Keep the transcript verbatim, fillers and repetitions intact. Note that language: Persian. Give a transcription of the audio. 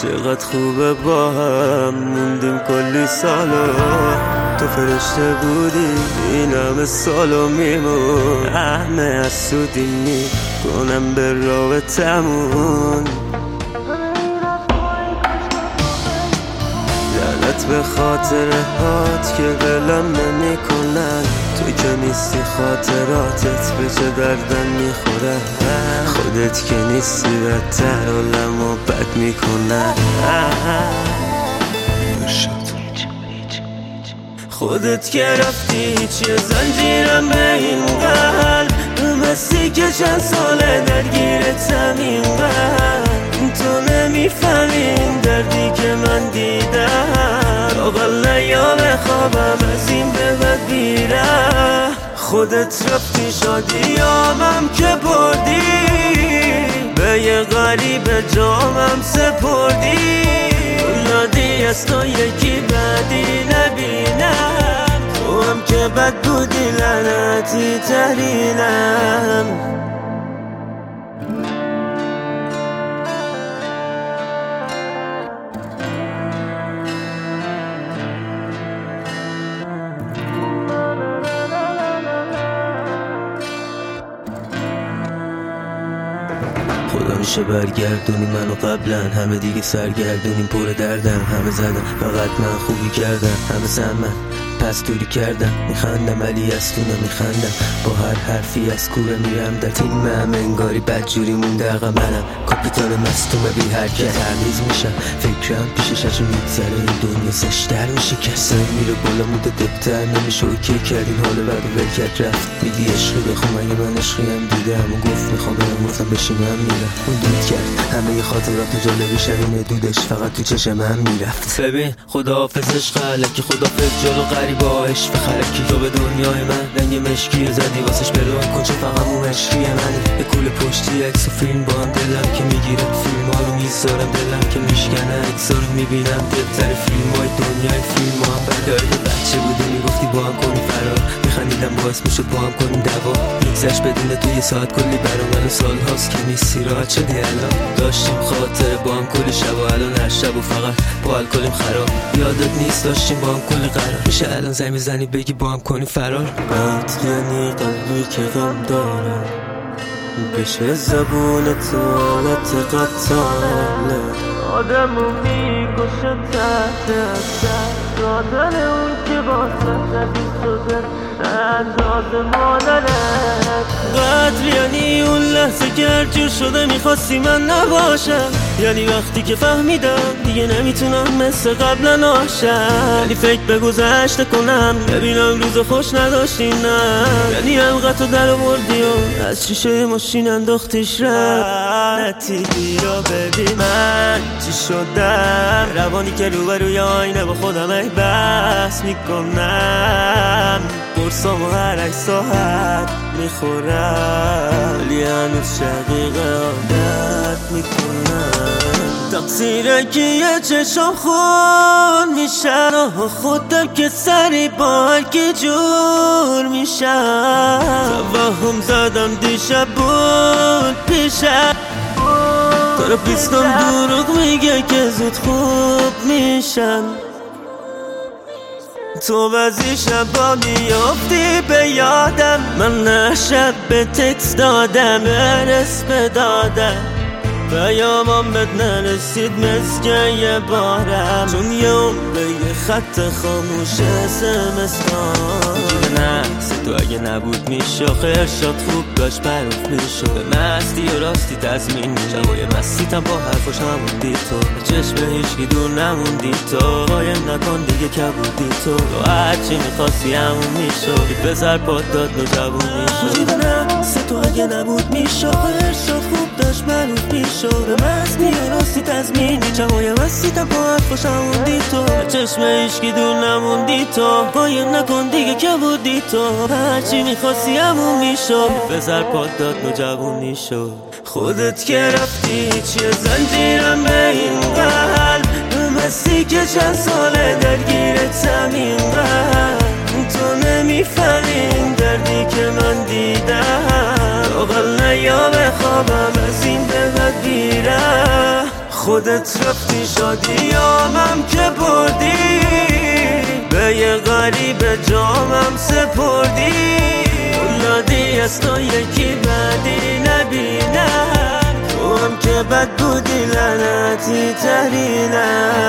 چقدر خوبه با هم موندیم کلی سالا، تو فرشته بودی این همه سالو میمون، همه از سودی میکنم به رابطمون. لعنت به خاطره هات که ولم نمی کنن، تو که نیستی خاطراتت به چه دردم میخوره، خودت که نیستی بدتر حالمو بد میکنن. خودت که رفتی چیه زنجیرم به این قلب، مستی که چند ساله درگیرتم این قلب، تو نمیفهمین دردی که من دیدم، اول نیام خوابم از این به بعد بیره. خودت رفتی شادیامم که بردی، به یه غریب جامم سپردی، یادی از تو یکی بعدی نبینم، تو هم که بد بودی لعنتی ترینم. خدا میشه برگردونی منو قبلا، همه دیگه سرگردونیم پر دردن، همه زدن فقط من خوبی کردم، همه سمن پس دوری کردم، میخندم ولی از تو نمیخندم، با هر حرفی از کوره میرم در تیم هم انگاری بدجوری مونده عقب منم، کاپیتان مستومه بی حرکت تمیز میشم، فکرم پیشش ازو میگذره این دنیا زشتر میشه، کسی میره بالا موده دبتر نمیشه، اوکی کردین حالا بعد ولکت رفت میدی عشقی بخون مگه من عشقی هم دیدم و گفت میخوام برم گفتم بشینم میرم، اون دود کرد همه ی خاطرات جالبی شبینه دودش فقط تو چشم هم میرفت. ببین خداحافظش خلکی خداحافظ جلو غریباش بخلکی، تو به دنیای من رنگ مشکی زدی واسش برون کن چه فقط اون عشقی منی، به کل پشتی عکس و فیلم با هم دلم که میگیره، فیلم ها رو میذارم دلم که میشکنه، عکس ها رو میبینم دلتر فیلم های دنیای فیلم ها هم بداری، بچه بودی میگفتی با هم کنی فرار، میخندیدم باعث میشد با هم کنیم دوا، میگذشت بدون توی ساعت کلی برا من سال هاست که نیستی راحت شدی الان، داشتیم خاطره با هم کلی شب و الان هر شب و فقط با الکلیم خراب، یادت نیست داشتیم با هم کلی قرار، میشه الان زنگ میزنی بگی با هم کنی فرار. قطع یعنی قلبی که غم داره بشه زبون تو حالت قطاله، آدمو میکشه تحت اثر دادن اون که واسه زدی شده انداز مادرت. قدر یعنی اون لحظه که هرجور شده میخواستی من نباشم، یعنی وقتی که فهمیدم دیگه نمیتونم مثل قبلا ناشم، یعنی فکر به گذشته کنم ببینم روز خوش نداشتی، نه یعنی القطو در آوردی و از شیشه ماشین انداختیش رفتی. بیا ببین من چی شدم، روانی که روبروی آینه با خودم ای بس میکنم، برسام و هر ای ساعت میخورم، ولی هنوز شقیقه عادت میکنم، تقصیره که یه چشم خون میشن و خودم که سری با هر که جور میشم، توهم زدم دیشب بود پیشم، تراپیستم دروغ میگه که زود خوب میشم، تو بعضی شبا میافتی به یادم، من نه شب به تکس دادم برس بدادم، پیامم بد نرسید مثل یه بارم، چون یه عمره یه خط خاموش اسمستان، نه تو اگه نبود میشه خیرشات خوب داشت بروف میشو، به مستی و راستی تزمین میشم و یه مستیتم با حرفاش هموندی تو، به چشم هیچکی دور نموندی تو، قایم نکن دیگه کبودی تو، تو هرچی میخواستی همون میشو، بذار پاد داد و جوون میشو، نه تو اگه نبود میشه خیرشات خوب داشت بروف میشو، به مستی و راستی تزمین میشم و یه مستیتم با حرفاش هموندی تو، به چشم هیچکی دور نموندی تو، قایم نکن دیگه کبودی تو، هرچی میخواستی همون میشو، بذار پاد داد نوجوونی شو. خودت که رفتی چیه زنجیرم به این قلب، مستی که چند ساله درگیرتم این قلب، تو نمیفهمین دردی که من دیدم، اقل نیام خوابم از این به بعد بیره. خودت رفتی شادیامم که بردی، به یه غریب جامم سپردی. اولادی از تو یکی بدی نبینم، تو هم که بد بودی لعنتی ترینم.